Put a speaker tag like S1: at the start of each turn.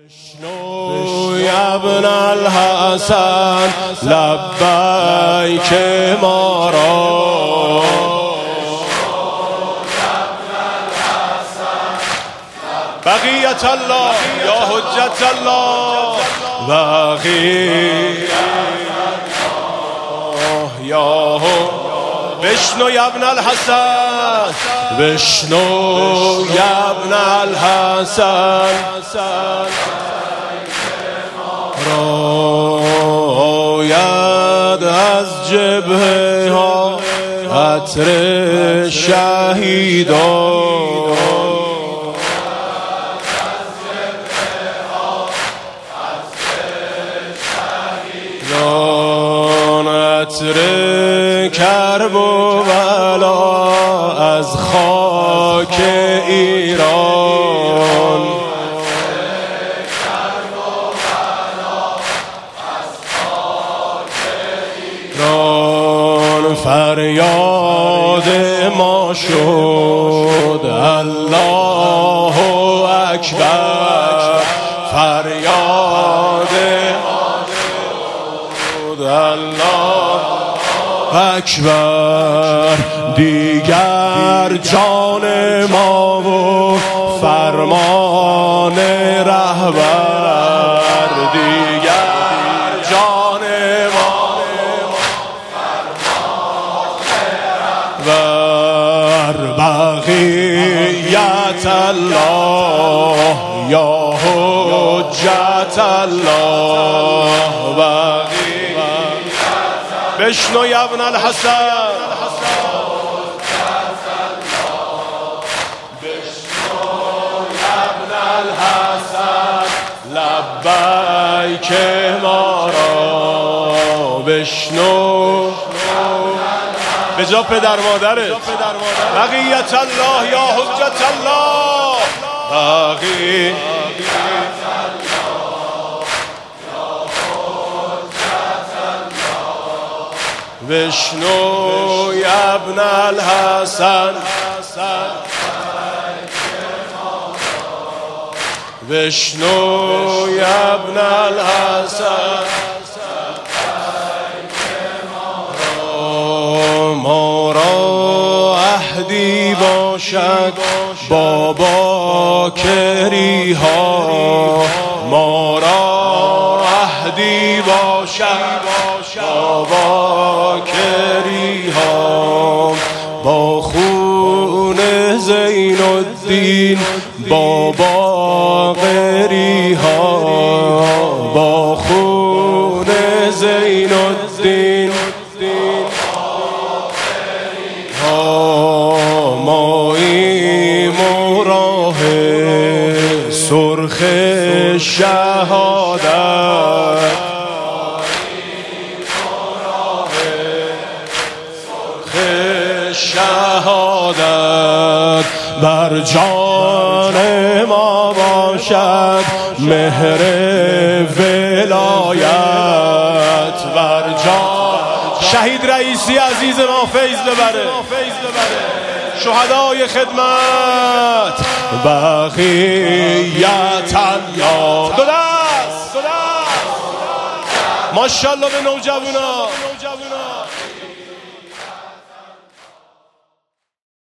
S1: بشنو یا ابن الحسن لبیک ما را، بقیت الله یا حجت الله، بقیت الله یا بشنو یا ابن الحسن، بشنو یا ابن الحسن راید از جبهه ها عطر شهیدان، عطر کرب و بلا از خاک ایران، فریاد ما شد الله اکبر، فریاد ما شد الله اکبر، دیگر جان ما و فرمان رهبر، دیگر جان ما ور بقیت الله یا حجت الله، بشنو یا ابن الحسن، بشنو یا ابن الحسن لبیک ما را، بشنو به جا پدر مادرت، بقیت الله یا حجت الله، بقیت بشنو یا ابن الحسن، بشنو یا ابن الحسن ما را عهدی باشد با باکری ها، ما را عهدی باشد با باکری ها، با خون زین الدین با باقری ها، با خون زین الدین ماییم و راه سرخ شهادت، شهادت بر جان ما باشد مهر ولایت، بر جان شهید رئیسی عزیز ما فیض ببره، شهدای خدمت، بقیت الله، دو دست ماشاءالله به نوجوانا.